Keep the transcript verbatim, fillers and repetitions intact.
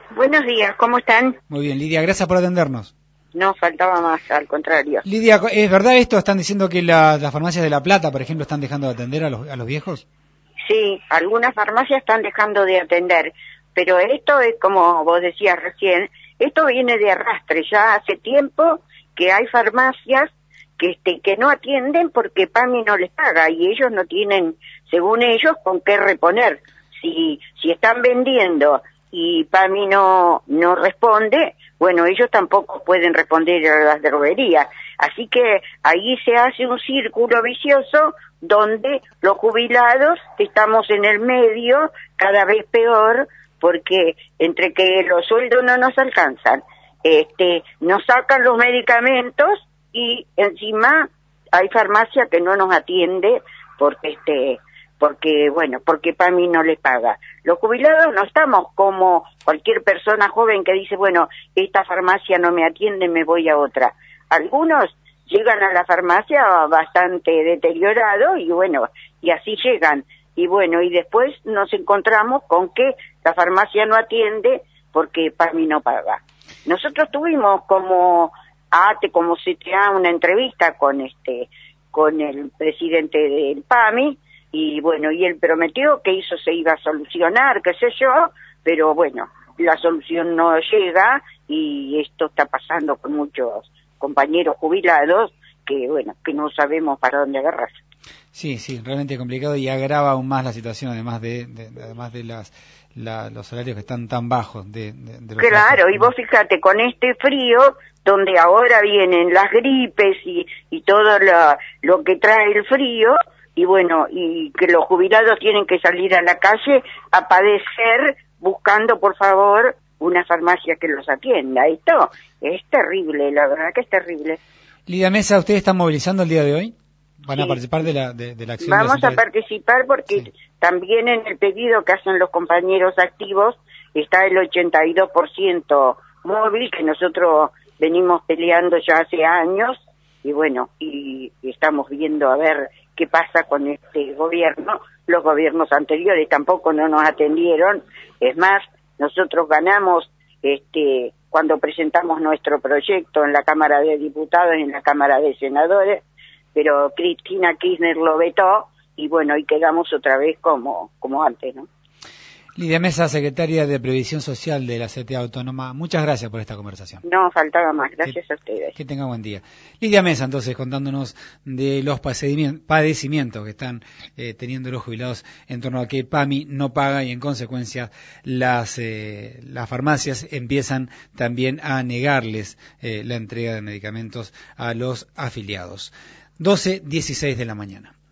Buenos días, ¿cómo están? Muy bien, Lidia, gracias por atendernos. No, faltaba más, al contrario. Lidia, ¿es verdad esto? ¿Están diciendo que la, las farmacias de La Plata, por ejemplo, están dejando de atender a los, a los viejos? Sí, algunas farmacias están dejando de atender, pero esto es como vos decías recién, esto viene de arrastre, ya hace tiempo que hay farmacias que este que no atienden porque PAMI no les paga y ellos no tienen, según ellos, con qué reponer. Si si están vendiendo y PAMI no no responde, bueno, ellos tampoco pueden responder a las droguerías. Así que ahí se hace un círculo vicioso donde los jubilados estamos en el medio, cada vez peor, porque entre que los sueldos no nos alcanzan, este nos sacan los medicamentos y encima hay farmacia que no nos atiende porque este porque bueno, porque PAMI no le paga. Los jubilados no estamos como cualquier persona joven que dice, bueno, esta farmacia no me atiende, me voy a otra. Algunos llegan a la farmacia bastante deteriorados y bueno, y así llegan. Y bueno, y después nos encontramos con que la farmacia no atiende porque PAMI no paga. Nosotros tuvimos como A T E, como C T A, una entrevista con este con el presidente del PAMI, y bueno, y él prometió que eso se iba a solucionar, qué sé yo, pero bueno, la solución no llega y esto está pasando con muchos compañeros jubilados que bueno, que no sabemos para dónde agarrarse. Sí, sí, realmente complicado y agrava aún más la situación, además de, de además de las la, los salarios que están tan bajos. De, de, de los claro, bajos. Y vos fíjate, con este frío, donde ahora vienen las gripes y, y todo lo, lo que trae el frío, y bueno, y que los jubilados tienen que salir a la calle a padecer buscando, por favor, una farmacia que los atienda. Esto es terrible, la verdad que es terrible. Lidia Mesa, ¿ustedes están movilizando el día de hoy? ¿Van sí. a participar de la, de, de la acción? Vamos de a participar porque sí. También en el pedido que hacen los compañeros activos está el ochenta y dos por ciento móvil, que nosotros venimos peleando ya hace años, y bueno, y, y estamos viendo a ver qué pasa con este gobierno. Los gobiernos anteriores tampoco no nos atendieron. Es más, nosotros ganamos este cuando presentamos nuestro proyecto en la Cámara de Diputados y en la Cámara de Senadores, pero Cristina Kirchner lo vetó y bueno, y quedamos otra vez como como antes, ¿no? Lidia Mesa, secretaria de Previsión Social de la C T A Autónoma, muchas gracias por esta conversación. No, faltaba más, gracias que, a ustedes. Que tenga buen día. Lidia Mesa, entonces, contándonos de los padecimientos que están eh, teniendo los jubilados en torno a que PAMI no paga y en consecuencia las, eh, las farmacias empiezan también a negarles eh, la entrega de medicamentos a los afiliados. doce dieciséis de la mañana.